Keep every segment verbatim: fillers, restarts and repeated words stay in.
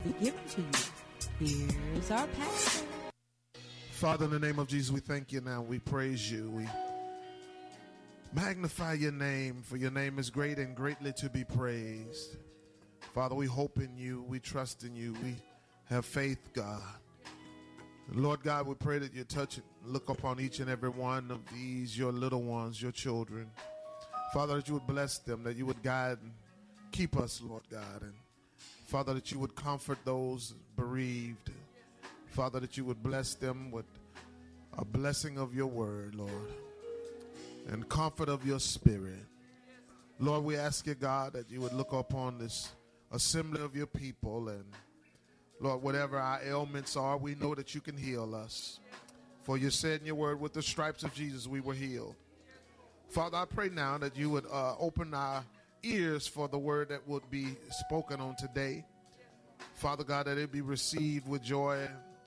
be given to you. Here's our pastor. Father, in the name of Jesus, we thank you now. We praise you. We magnify your name, for your name is great and greatly to be praised. Father, we hope in you. We trust in you. We have faith, God. Lord God, we pray that you touch and look upon each and every one of these, your little ones, your children. Father, that you would bless them, that you would guide and keep us, Lord God. And Father, that you would comfort those bereaved. Father, that you would bless them with a blessing of your word, Lord, and comfort of your spirit. Lord, we ask you, God, that you would look upon this assembly of your people, and Lord, whatever our ailments are, we know that you can heal us. For you said in your word, with the stripes of Jesus, we were healed. Father, I pray now that you would uh, open our ears for the word that would be spoken on today. Father God, that it be received with joy.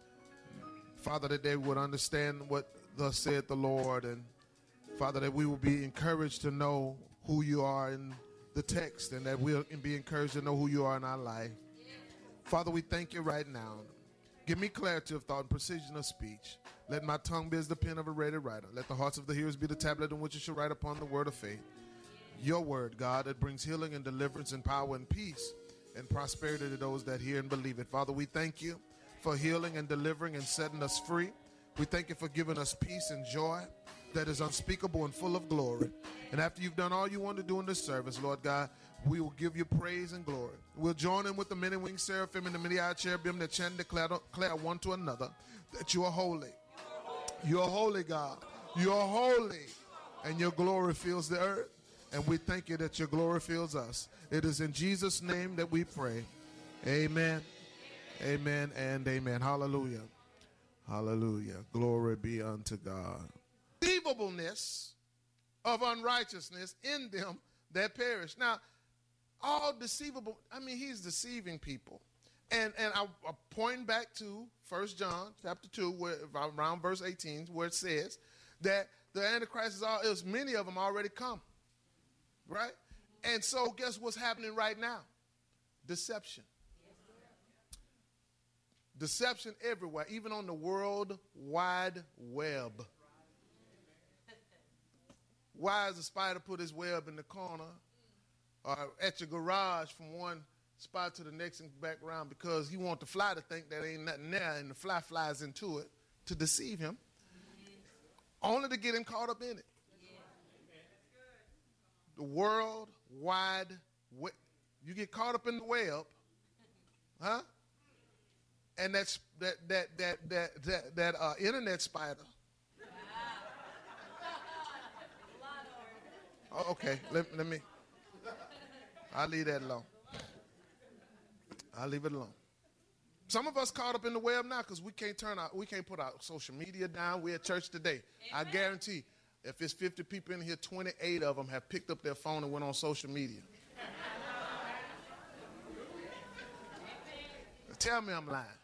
Father, that they would understand what thus said the Lord. And Father, that we will be encouraged to know who you are in the text, and that we'll be encouraged to know who you are in our life. Father, we thank you right now. Give me clarity of thought and precision of speech. Let my tongue be as the pen of a ready writer. Let the hearts of the hearers be the tablet on which you shall write upon the word of faith. Your word, God, that brings healing and deliverance and power and peace and prosperity to those that hear and believe it. Father, we thank you for healing and delivering and setting us free. We thank you for giving us peace and joy that is unspeakable and full of glory. And after you've done all you want to do in this service, Lord God, we will give you praise and glory. We'll join in with the many winged seraphim and the many-eyed cherubim that chant and declare, declare one to another that you are holy. You are holy, God. You are holy, and your glory fills the earth. And we thank you that your glory fills us. It is in Jesus' name that we pray. Amen, amen, and amen. Hallelujah. Hallelujah. Glory be unto God. Deceivableness of unrighteousness in them that perish. Now, all deceivable, I mean, he's deceiving people. And and I, I'm pointing back to First John chapter two, where, around verse eighteen, where it says that the Antichrist is all, is many of them already come. Right? And so guess what's happening right now? Deception. Deception everywhere, even on the World Wide Web. Why does the spider put his web in the corner or at your garage from one spot to the next and back around? Because he wants the fly to think that ain't nothing there, and the fly flies into it to deceive him, only to get him caught up in it. The World Wide Web. You get caught up in the web, huh? And that's that that that that that, that uh, internet spider. Oh, okay, let, let me. I'll leave that alone. I'll leave it alone. Some of us caught up in the web now because we can't turn our, we can't put our social media down. We're at church today. Amen. I guarantee, if it's fifty people in here, twenty-eight of them have picked up their phone and went on social media. Tell me I'm lying.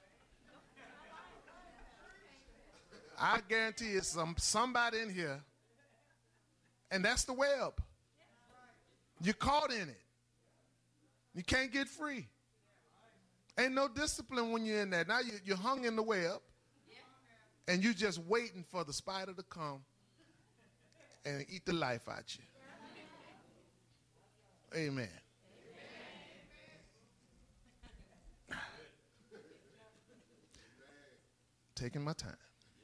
I guarantee it's some somebody in here, and that's the web. You're caught in it. You can't get free. Ain't no discipline when you're in there. Now you, you're hung in the web, and you're just waiting for the spider to come and eat the life out you. Amen. Taking my time.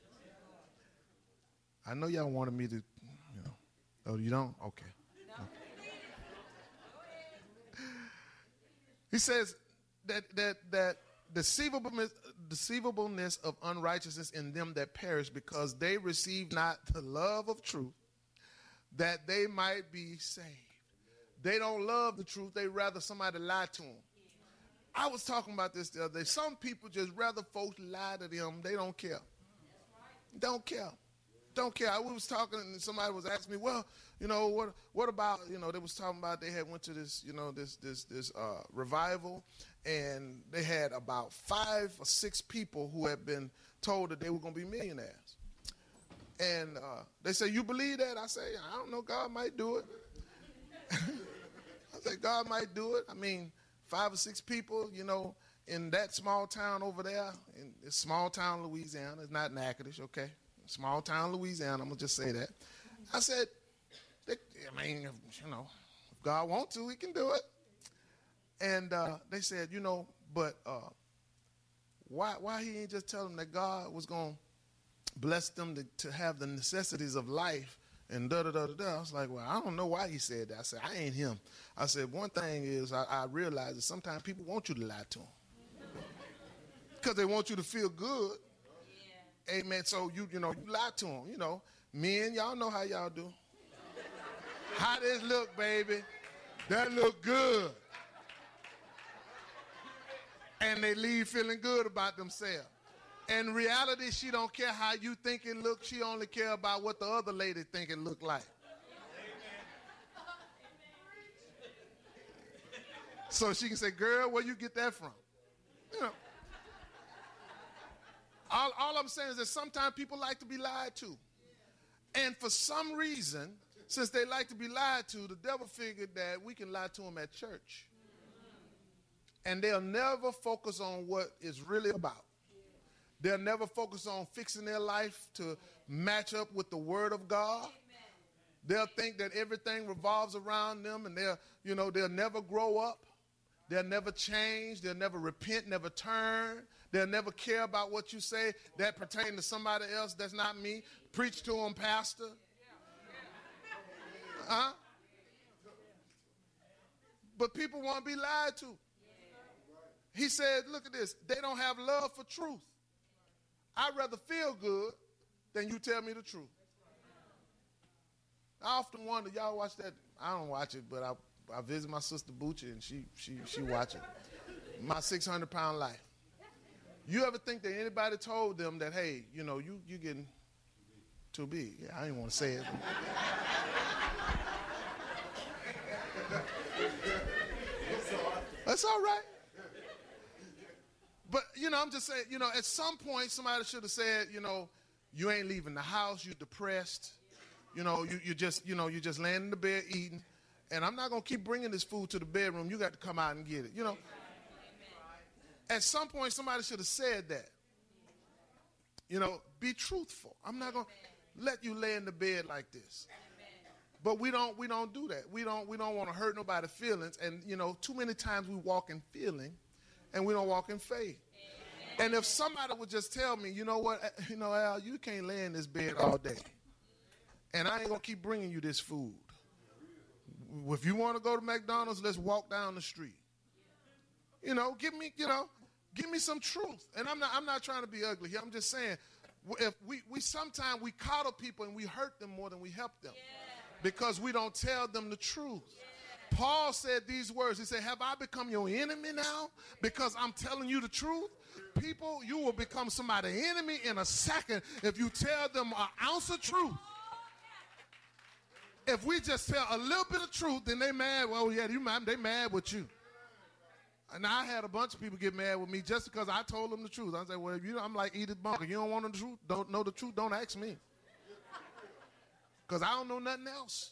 I know y'all wanted me to, you know. Oh, you don't? Okay. No. Okay. He says that that that deceivableness, deceivableness of unrighteousness in them that perish, because they receive not the love of truth, that they might be saved. They don't love the truth. They rather somebody lie to them. I was talking about this the other day. Some people just rather folks lie to them. They don't care. Don't care. Don't care. I was talking and somebody was asking me, well, you know, what what about, you know, they was talking about they had went to this, you know, this this this uh, revival, and they had about five or six people who had been told that they were going to be millionaires. And uh, they say, you believe that? I say, I don't know. God might do it. I say, God might do it. I mean, five or six people, you know, in that small town over there, in this small town Louisiana, it's not Natchitoches, okay? Small town Louisiana, I'm going to just say that. I said, they, I mean, you know, if God wants to, he can do it. And uh, they said, you know, but uh, why why he ain't just tell them that God was going to bless them to, to have the necessities of life and da-da-da-da-da. I was like, well, I don't know why he said that. I said, I ain't him. I said, one thing is I, I realize that sometimes people want you to lie to them because they want you to feel good. Yeah. Amen. So, you you know, you lie to them. You know, men, y'all know how y'all do. How this look, baby? That look good. And they leave feeling good about themselves. In reality, she don't care how you think it looks. She only care about what the other lady think it look like. So she can say, girl, where you get that from? You know. All, all I'm saying is that sometimes people like to be lied to. And for some reason, since they like to be lied to, the devil figured that we can lie to them at church. And they'll never focus on what it's really about. They'll never focus on fixing their life to match up with the word of God. They'll think that everything revolves around them, and they'll, you know, they'll never grow up. They'll never change. They'll never repent, never turn. They'll never care about what you say that pertains to somebody else that's not me. Preach to them, pastor. Huh? But people want to be lied to. He said, look at this. They don't have love for truth. I'd rather feel good than you tell me the truth. I often wonder, y'all watch that? I don't watch it, but I, I visit my sister Bucci, and she she she watch it. My six hundred pound life. You ever think that anybody told them that, hey, you know, you you getting too big? Yeah, I didn't want to say it. That's all right. But, you know, I'm just saying, you know, at some point somebody should have said, you know, you ain't leaving the house, you're depressed. You know, you, you just, you know, you just laying in the bed eating. And I'm not going to keep bringing this food to the bedroom. You got to come out and get it, you know. At some point somebody should have said that. You know, be truthful. I'm not going to let you lay in the bed like this. But we don't we don't do that. We don't we don't want to hurt nobody's feelings. And, you know, too many times we walk in feeling and we don't walk in faith. And if somebody would just tell me, you know what, you know, Al, you can't lay in this bed all day. And I ain't going to keep bringing you this food. If you want to go to McDonald's, let's walk down the street. You know, give me, you know, give me some truth. And I'm not I'm not trying to be ugly here. I'm just saying, if we, we sometimes we coddle people and we hurt them more than we help them. Because we don't tell them the truth. Paul said these words. He said, have I become your enemy now because I'm telling you the truth? People, you will become somebody's enemy in a second if you tell them an ounce of truth. If we just tell a little bit of truth, then they mad. Well, yeah, you mad, they mad with you. And I had a bunch of people get mad with me just because I told them the truth. I said, well, you know, I'm like Edith Bunker. You don't want the truth? Don't know the truth? Don't ask me. Because I don't know nothing else.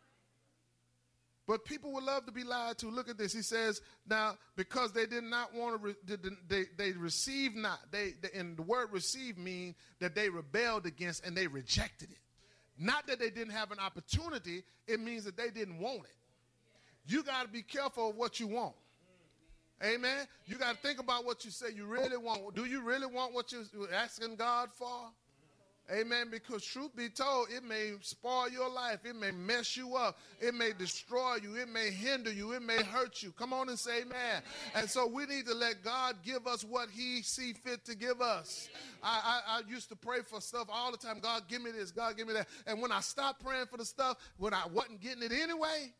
But people would love to be lied to. Look at this. He says, now, because they did not want to, re- they, they received not. They, they, and the word receive means that they rebelled against and they rejected it. Not that they didn't have an opportunity. It means that they didn't want it. You got to be careful of what you want. Amen? You got to think about what you say you really want. Do you really want what you're asking God for? Amen, because truth be told, it may spoil your life. It may mess you up. It may destroy you. It may hinder you. It may hurt you. Come on and say amen. Amen. And so we need to let God give us what he see fit to give us. I, I, I used to pray for stuff all the time. God, give me this. God, give me that. And when I stopped praying for the stuff, when I wasn't getting it anyway,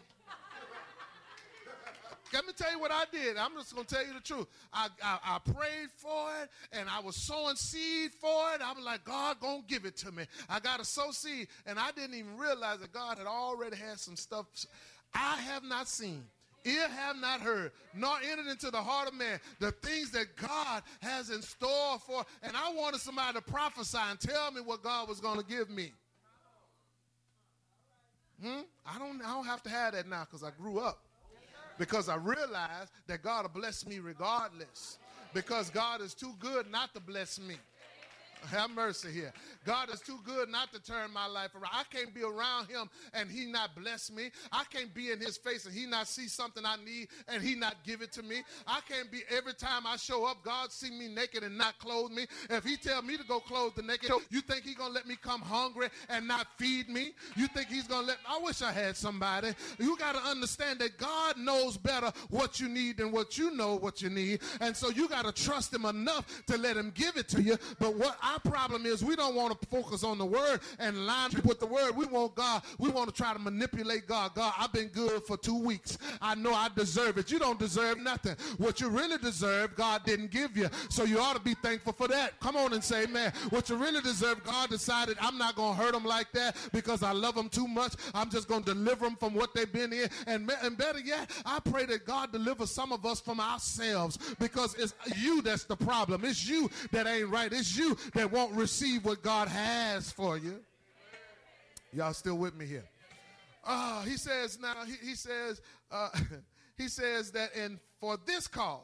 let me tell you what I did. I'm just going to tell you the truth. I, I, I prayed for it, and I was sowing seed for it. I was like, God, going to give it to me. I got to sow seed. And I didn't even realize that God had already had some stuff I have not seen, ear have not heard, nor entered into the heart of man, the things that God has in store for. And I wanted somebody to prophesy and tell me what God was going to give me. Hmm? I don't, I don't have to have that now because I grew up. because I realize that God will bless me regardless, because God is too good not to bless me. Have mercy here. God is too good not to turn my life around. I can't be around him and he not bless me. I can't be in his face and he not see something I need and he not give it to me. I can't be every time I show up, God see me naked and not clothe me. If he tell me to go clothe the naked, you think he going to let me come hungry and not feed me? You think he's going to let me? I wish I had somebody. You got to understand that God knows better what you need than what you know what you need. And so you got to trust him enough to let him give it to you. But what our problem is, we don't want to focus on the word and line up with the word. We want God. We want to try to manipulate God. God, I've been good for two weeks. I know I deserve it. You don't deserve nothing. What you really deserve, God didn't give you. So you ought to be thankful for that. Come on and say, man, what you really deserve, God decided I'm not going to hurt them like that because I love them too much. I'm just going to deliver them from what they've been in. And, and better yet, I pray that God delivers some of us from ourselves, because it's you that's the problem. It's you that ain't right. It's you that won't receive what God has for you. Y'all still with me here? Uh, he says now, he, he says, uh, he says that, and for this cause,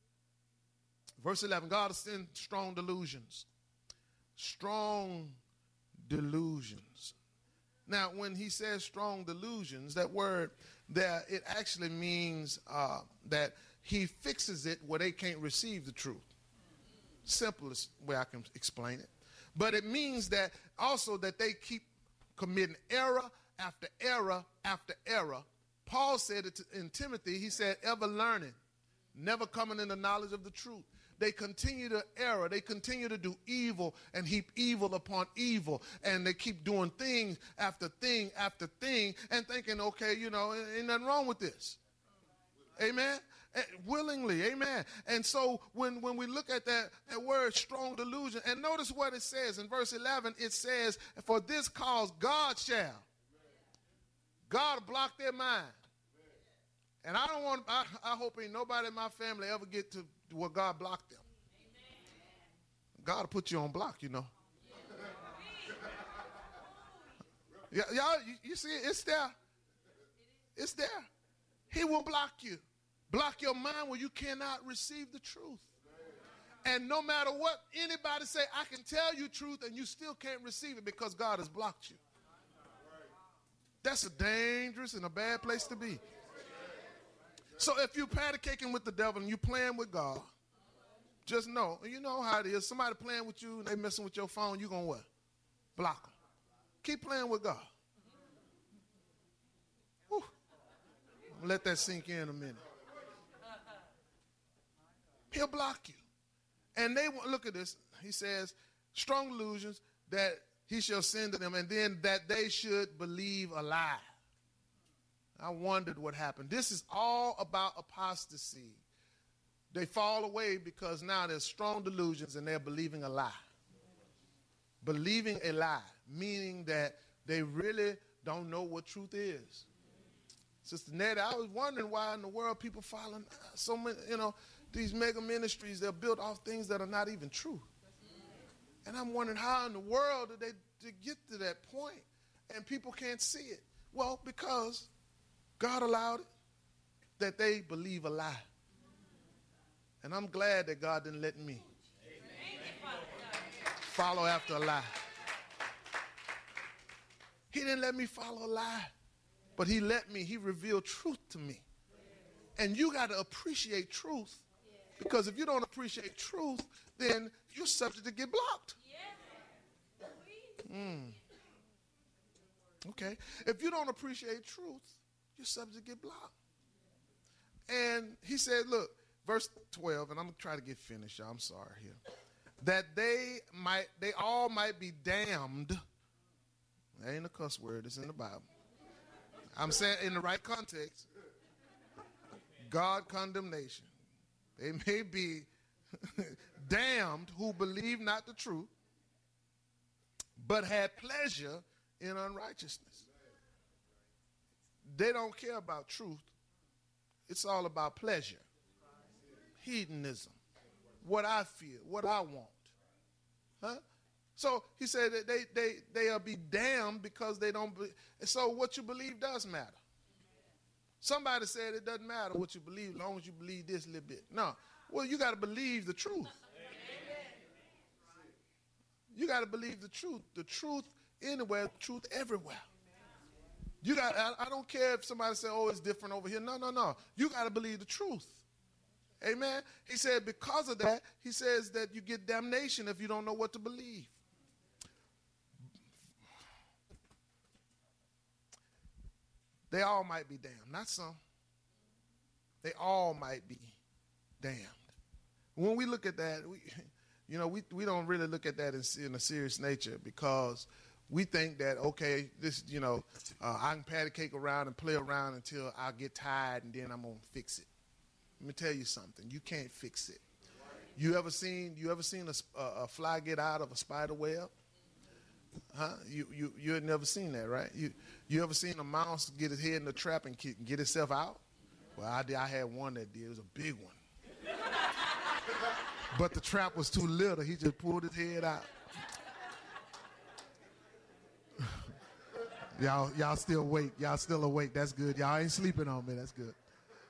verse eleven, God has sent strong delusions. Strong delusions. Now, when he says strong delusions, that word there, it actually means uh, that he fixes it where they can't receive the truth. Simplest way I can explain it. But it means that also that they keep committing error after error after error. Paul said it in Timothy. He said, ever learning, never coming in the knowledge of the truth. They continue to error. They continue to do evil and heap evil upon evil. And they keep doing thing after thing after thing and thinking, okay, you know, ain't nothing wrong with this. Amen. Willingly, amen. And so when, when we look at that, that word strong delusion, and notice what it says in verse eleven, it says, for this cause God shall. God block their mind. And I don't want, I, I hope ain't nobody in my family ever get to where God blocked them. God will put you on block, you know. Yeah, y'all, you, you see it? It's there. It's there. He will block you. Block your mind where you cannot receive the truth. And no matter what anybody say, I can tell you truth, and you still can't receive it because God has blocked you. That's a dangerous and a bad place to be. So if you're patty caking with the devil and you're playing with God, just know, you know how it is. Somebody playing with you and they messing with your phone, you going to what? Block them. Keep playing with God. Whew. Let that sink in a minute. He'll block you. And they look at this. He says, strong illusions that he shall send to them, and then that they should believe a lie. I wondered what happened. This is all about apostasy. They fall away because now there's strong delusions and they're believing a lie. Believing a lie, meaning that they really don't know what truth is. Sister Nettie, I was wondering why in the world people following so many, you know, these mega ministries, they're built off things that are not even true. And I'm wondering how in the world did they, they get to that point and people can't see it? Well, because God allowed it, that they believe a lie. And I'm glad that God didn't let me follow after a lie. He didn't let me follow a lie, but he let me, he revealed truth to me. And you got to appreciate truth, because if you don't appreciate truth, then you're subject to get blocked. Mm. Okay. If you don't appreciate truth, you're subject to get blocked. And he said, look, verse twelve, and I'm going to try to get finished, y'all. I'm sorry here. That they might, they all might be damned. That ain't a cuss word. It's in the Bible. I'm saying in the right context. God condemnation. They may be damned who believe not the truth, but had pleasure in unrighteousness. They don't care about truth. It's all about pleasure. Hedonism. What I feel, what I want. Huh? So he said that they they they'll be damned because they don't believe. So what you believe does matter. Somebody said it doesn't matter what you believe as long as you believe this little bit. No. Well, you got to believe the truth. You got to believe the truth. The truth anywhere, the truth everywhere. You got. I, I don't care if somebody says, oh, it's different over here. No, no, no. You got to believe the truth. Amen. He said because of that, he says that you get damnation if you don't know what to believe. They all might be damned, not some. They all might be damned. When we look at that, we, you know, we, we don't really look at that in, in a serious nature because we think that, okay, this, you know, uh, I can patty cake around and play around until I get tired and then I'm going to fix it. Let me tell you something. You can't fix it. You ever seen, you ever seen a, a fly get out of a spider web? Huh? You you you had never seen that, right? You you ever seen a mouse get his head in the trap and get itself out? Well, I did. I had one that did. It was a big one, but the trap was too little. He just pulled his head out. y'all y'all still awake? Y'all still awake? That's good. Y'all ain't sleeping on me. That's good.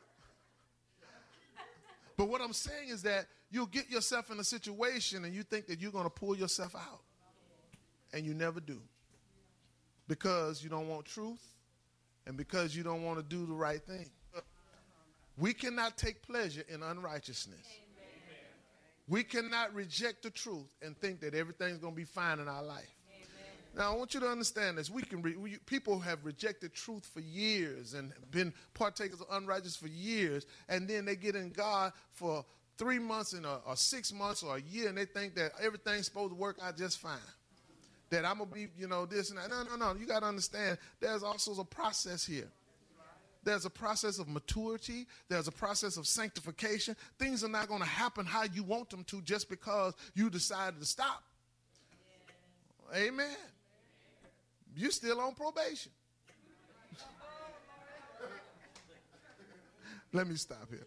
But what I'm saying is that you'll get yourself in a situation and you think that you're going to pull yourself out. And you never do. Because you don't want truth and because you don't want to do the right thing. We cannot take pleasure in unrighteousness. Amen. We cannot reject the truth and think that everything's going to be fine in our life. Amen. Now, I want you to understand this. We can re- we, people have rejected truth for years and been partakers of unrighteousness for years, and then they get in God for three months and a, or six months or a year, and they think that everything's supposed to work out just fine. That I'm going to be, you know, this and that. No, no, no. You got to understand there's also a process here. There's a process of maturity. There's a process of sanctification. Things are not going to happen how you want them to just because you decided to stop. Yeah. Amen. You're still on probation. Let me stop here.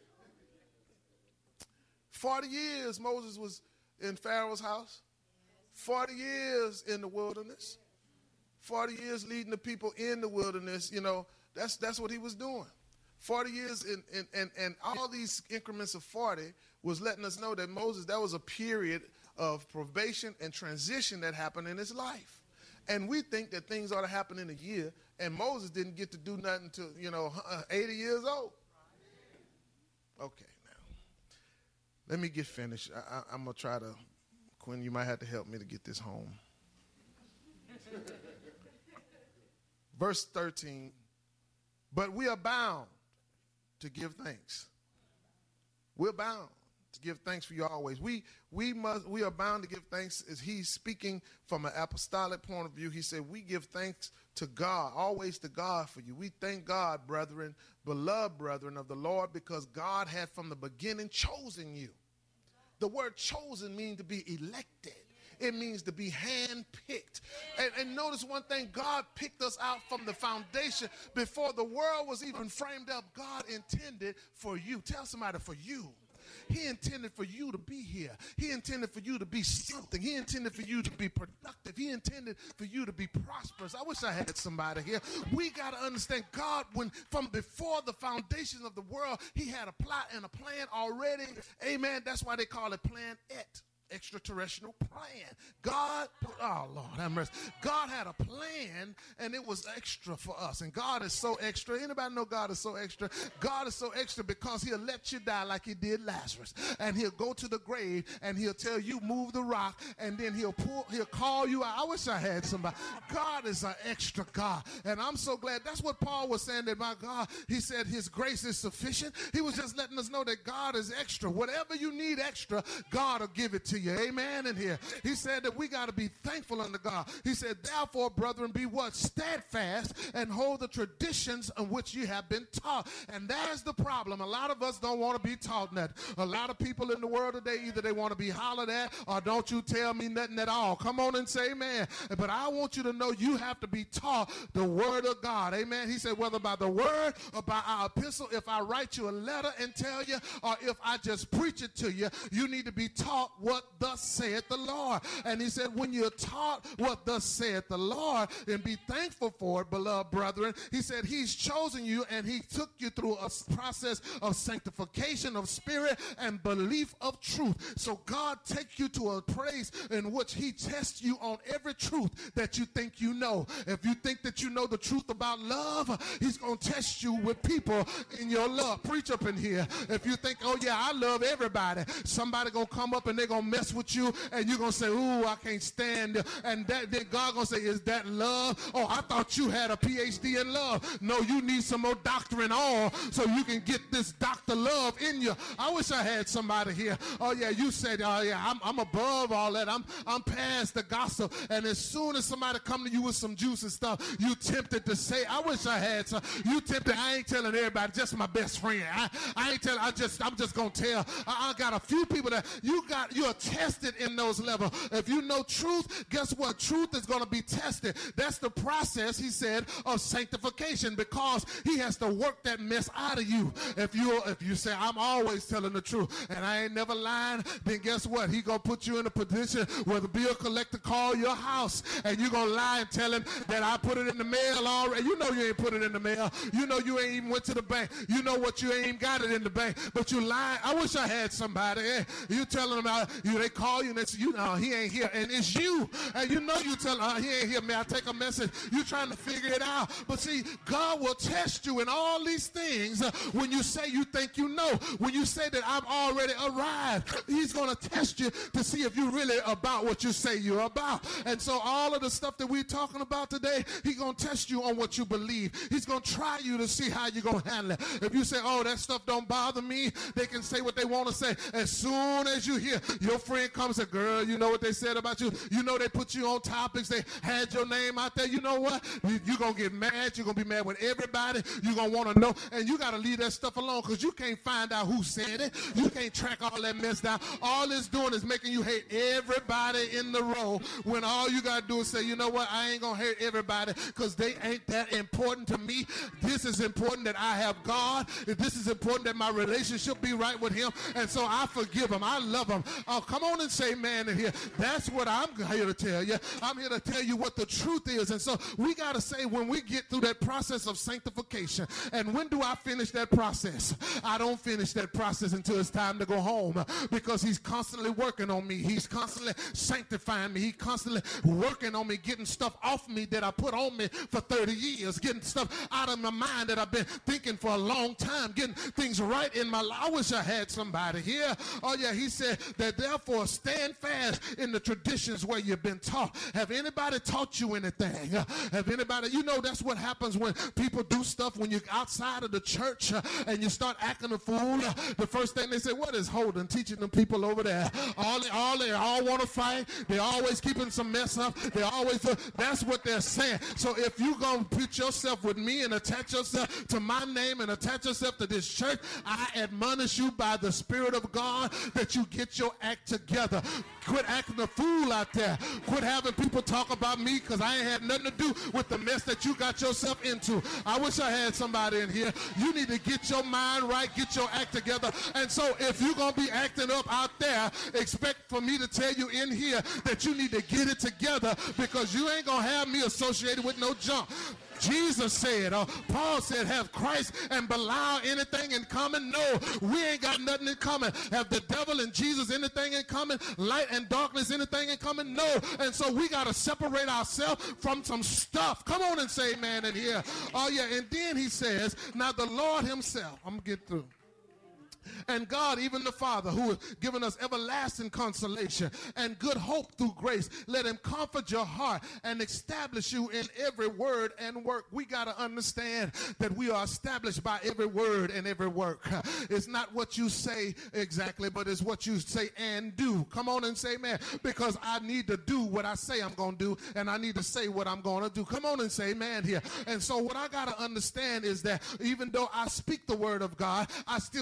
forty years Moses was in Pharaoh's house. forty years in the wilderness, forty years leading the people in the wilderness, you know, that's that's what he was doing. forty years, in, in, and, and all these increments of forty was letting us know that Moses, that was a period of probation and transition that happened in his life. And we think that things ought to happen in a year, and Moses didn't get to do nothing until, you know, eighty years old. Okay, now, let me get finished. I, I, I'm going to try to... Quinn, you might have to help me to get this home. Verse thirteen, but we are bound to give thanks. We're bound to give thanks for you always. We we must we are bound to give thanks as he's speaking from an apostolic point of view. He said we give thanks to God, always to God for you. We thank God, brethren, beloved brethren of the Lord, because God had from the beginning chosen you. The word chosen means to be elected. It means to be handpicked. And, and notice one thing, God picked us out from the foundation. Before the world was even framed up, God intended for you. Tell somebody, for you. He intended for you to be here. He intended for you to be something. He intended for you to be productive. He intended for you to be prosperous. I wish I had somebody here. We got to understand God, when from before the foundations of the world, he had a plot and a plan already. Amen. That's why they call it Plan Et. Extraterrestrial plan. God, oh Lord have mercy. God had a plan and it was extra for us. And God is so extra. Anybody know God is so extra? God is so extra because he'll let you die like he did Lazarus. And he'll go to the grave and he'll tell you move the rock, and then he'll pull, he'll call you out. I wish I had somebody. God is an extra God. And I'm so glad. That's what Paul was saying, that my God, he said his grace is sufficient. He was just letting us know that God is extra. Whatever you need extra, God will give it to you. Amen. In here, he said that we got to be thankful unto God. He said, therefore, brethren, be what? Steadfast and hold the traditions on which you have been taught. And that's the problem. A lot of us don't want to be taught nothing. A lot of people in the world today, either they want to be hollered at or don't you tell me nothing at all. Come on and say amen. But I want you to know you have to be taught the word of God. Amen. He said, whether by the word or by our epistle, if I write you a letter and tell you, or if I just preach it to you, you need to be taught what thus saith the Lord. And he said, when you're taught what thus saith the Lord, and be thankful for it, beloved brethren, he said he's chosen you and he took you through a process of sanctification of spirit and belief of truth. So God takes you to a place in which he tests you on every truth that you think you know. If you think that you know the truth about love, he's going to test you with people in your love. Preach up in here. If you think, oh yeah, I love everybody, somebody going to come up and they're going to mess with you and you're going to say, ooh, I can't stand it. And that, then God going to say, is that love? Oh, I thought you had a P H D in love. No, you need some more doctrine on so you can get this doctor love in you. I wish I had somebody here. Oh yeah, you said, oh yeah, I'm, I'm above all that. I'm, I'm past the gossip. And as soon as somebody come to you with some juice and stuff, you tempted to say, I wish I had some. You tempted, I ain't telling everybody, just my best friend. I, I ain't telling, I just, I'm just going to tell. I, I got a few people that you got, you're tested in those levels. If you know truth, guess what? Truth is going to be tested. That's the process, he said, of sanctification, because he has to work that mess out of you. If you if you say, I'm always telling the truth and I ain't never lying, then guess what? He going to put you in a position where the bill collector call your house and you're going to lie and tell him that I put it in the mail already. You know you ain't put it in the mail. You know you ain't even went to the bank. You know what, you ain't even got it in the bank, but you lying. I wish I had somebody. Hey, you telling them, uh, you, they call you and they say, you know, he ain't here. And it's you. And you know you tell uh, he ain't here, man. I take a message. You trying to figure it out. But see, God will test you in all these things uh, when you say you think you know. When you say that I've already arrived, he's going to test you to see if you're really about what you say you're about. And so all of the stuff that we're talking about today, he's going to test you on what you believe. He's going to try you to see how you're going to handle it. If you say, oh, that stuff don't bother me, they can say what they want to say. As soon as you hear your friend comes and say, girl, you know what they said about you? You know they put you on topics. They had your name out there. You know what? You, you're going to get mad. You're going to be mad with everybody. You're going to want to know. And you got to leave that stuff alone because you can't find out who said it. You can't track all that mess down. All it's doing is making you hate everybody in the row when all you got to do is say, you know what? I ain't going to hate everybody because they ain't that important to me. This is important that I have God. This is important that my relationship be right with him. And so I forgive him. I love him. Oh, come on and say man in here. That's what I'm here to tell you. I'm here to tell you what the truth is. And so we got to say when we get through that process of sanctification, and when do I finish that process? I don't finish that process until it's time to go home because he's constantly working on me. He's constantly sanctifying me. He's constantly working on me, getting stuff off me that I put on me for thirty years, getting stuff out of my mind that I've been thinking for a long time, getting things right in my life. I wish I had somebody here. Oh yeah, he said that therefore stand fast in the traditions where you've been taught. Have anybody taught you anything? Have anybody, you know that's what happens when people do stuff when you're outside of the church uh, and you start acting a fool. Uh, the first thing they say, what is Holden teaching them people over there? All they all, they all want to fight. They're always keeping some mess up. They always, uh, that's what they're saying. So if you're going to put yourself with me and attach yourself to my name and attach yourself to this church, I admonish you by the Spirit of God that you get your act together. Quit acting a fool out there. Quit having people talk about me because I ain't had nothing to do with the mess that you got yourself into. I wish I had somebody in here. You need to get your mind right, get your act together. And so if you're going to be acting up out there, expect for me to tell you in here that you need to get it together because you ain't going to have me associated with no junk. Jesus said, uh, Paul said, have Christ and Belial anything in common? No, we ain't got nothing in common. Have the devil and Jesus anything in common? Light and darkness anything in common? No. And so we got to separate ourselves from some stuff. Come on and say amen in here. Oh yeah, and then he says, now the Lord himself, I'm going to get through. And God, even the Father, who has given us everlasting consolation and good hope through grace, let him comfort your heart and establish you in every word and work. We got to understand that we are established by every word and every work. It's not what you say exactly, but it's what you say and do. Come on and say amen, because I need to do what I say I'm going to do, and I need to say what I'm going to do. Come on and say amen here. And so what I got to understand is that even though I speak the word of God, I still have to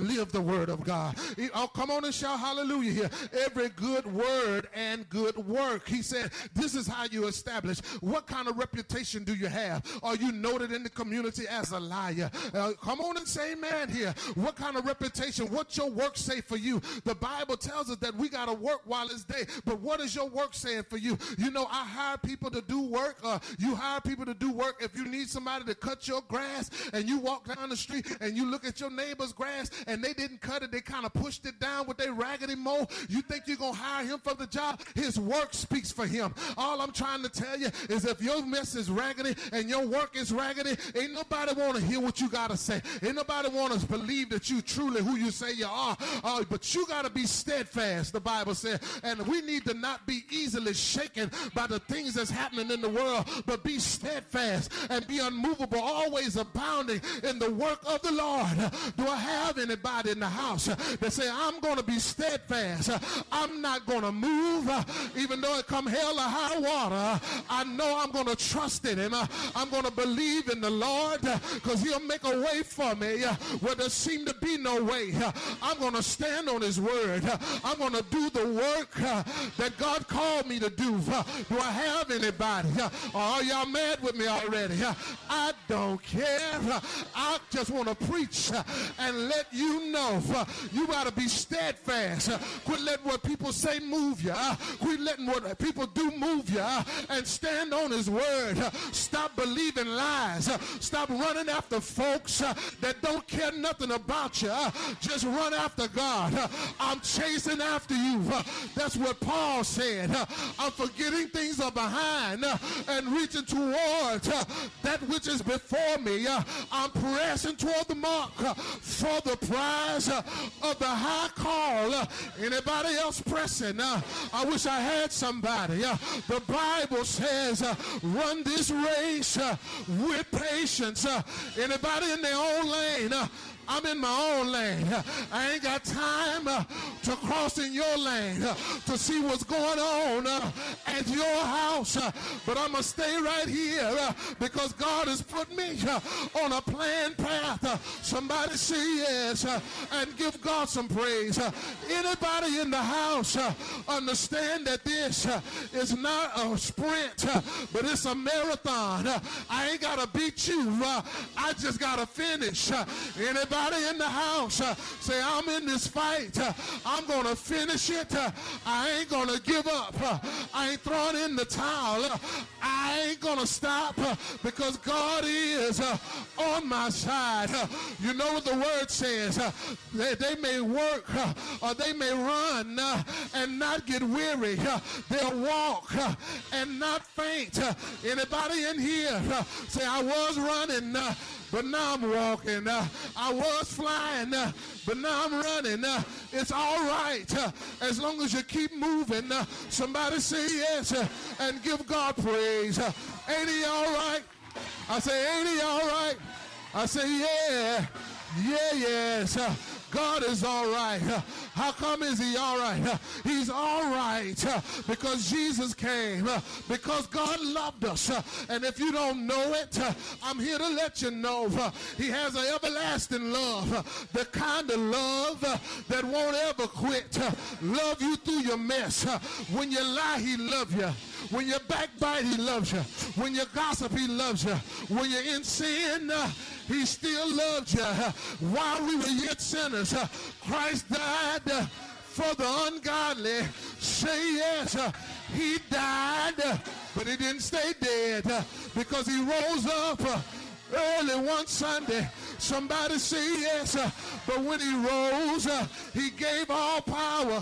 live the word of God. Oh, come on and shout hallelujah here. Every good word and good work. He said, this is how you establish. What kind of reputation do you have? Are you noted in the community as a liar? Uh, come on and say amen here. What kind of reputation? What's your work say for you? The Bible tells us that we got to work while it's day. But what is your work saying for you? You know, I hire people to do work. Uh, you hire people to do work. If you need somebody to cut your grass and you walk down the street and you look at your neighbor's grass and they didn't cut it, they kind of pushed it down with their raggedy mow, you think you're going to hire him for the job? His work speaks for him. All I'm trying to tell you is if your mess is raggedy and your work is raggedy, ain't nobody want to hear what you got to say. Ain't nobody want to believe that you truly who you say you are. Uh, but you got to be steadfast, the Bible said. And we need to not be easily shaken by the things that's happening in the world, but be steadfast and be unmovable, always abounding in the work of the Lord. Do I have anybody in the house that say, I'm going to be steadfast? I'm not going to move, even though it come hell or high water. I know I'm going to trust in him. I'm going to believe in the Lord because he'll make a way for me where there seemed to be no way. I'm going to stand on his word. I'm going to do the work that God called me to do. Do I have anybody? Or are y'all mad with me already? I don't care. I just want to preach and let you know you got to be steadfast. Quit letting what people say move you. Quit letting what people do move you, and stand on his word. Stop believing lies. Stop running after folks that don't care nothing about you. Just run after God. I'm chasing after you. That's what Paul said. I'm forgetting things are behind and reaching towards that which is before me. I'm pressing toward the mark for the prize of the high call. Anybody else pressing? I wish I had somebody. The Bible says, run this race with patience. Anybody in their own lane? I'm in my own lane. I ain't got time uh, to cross in your lane uh, to see what's going on uh, at your house. Uh, but I'm going to stay right here uh, because God has put me uh, on a planned path. Uh, somebody say yes uh, and give God some praise. Uh, anybody in the house uh, understand that this uh, is not a sprint, uh, but it's a marathon. Uh, I ain't got to beat you. Uh, I just got to finish. Uh, anybody Everybody in the house uh, say, I'm in this fight. Uh, I'm going to finish it. Uh, I ain't going to give up. Uh, I ain't throwing in the towel. Uh, I ain't going to stop uh, because God is uh, on my side. Uh, you know what the word says. Uh, they, they may work uh, or they may run uh, and not get weary. Uh, they'll walk uh, and not faint. Uh, anybody in here uh, say, I was running, uh, but now I'm walking. Uh, I was flying, uh, but now I'm running. Uh, it's all right uh, as long as you keep moving. Uh, somebody say yes uh, and give God praise. Uh, ain't he all right? I say, ain't he all right? I say, yeah, yeah, yes. Uh, God is all right. Uh, how come is he all right? Uh, he's all right uh, because Jesus came, uh, because God loved us. Uh, and if you don't know it, uh, I'm here to let you know uh, he has an everlasting love, uh, the kind of love uh, that won't ever quit. Uh, love you through your mess. Uh, when you lie, he loves you. When you backbite, he loves you. When you gossip, he loves you. When you're in sin, uh, he still loves you. Uh, while we were yet sinners, uh, Christ died uh, for the ungodly. Say yes, uh, he died, uh, but he didn't stay dead uh, because he rose up uh, early one Sunday. Somebody say yes, uh, but when he rose, uh, he gave all power.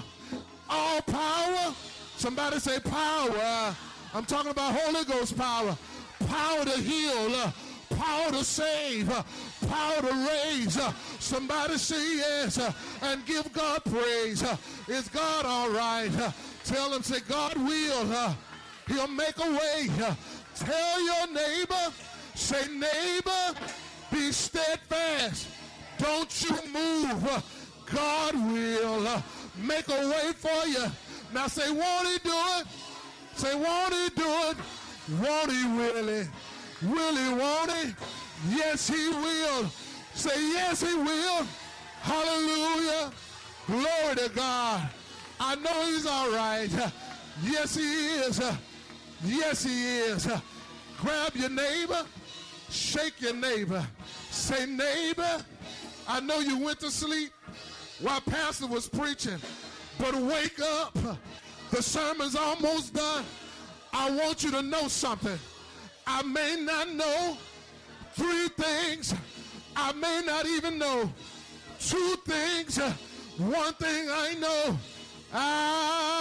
All power. Somebody say power. I'm talking about Holy Ghost power. Power to heal. Uh, power to save. Uh, power to raise. Uh, somebody say yes uh, and give God praise. Uh, is God all right? Uh, tell him, say, God will. Uh, he'll make a way. Uh, tell your neighbor, say, neighbor, be steadfast. Don't you move. Uh, God will uh, make a way for you. Now say, won't he do it? Say, won't he do it? Won't he really? Will he, won't he? Yes, he will. Say, yes, he will. Hallelujah. Glory to God. I know he's all right. Yes, he is. Yes, he is. Grab your neighbor. Shake your neighbor. Say, neighbor, I know you went to sleep while pastor was preaching, but wake up. The sermon's almost done. I want you to know something. I may not know three things. I may not even know two things. One thing I know, I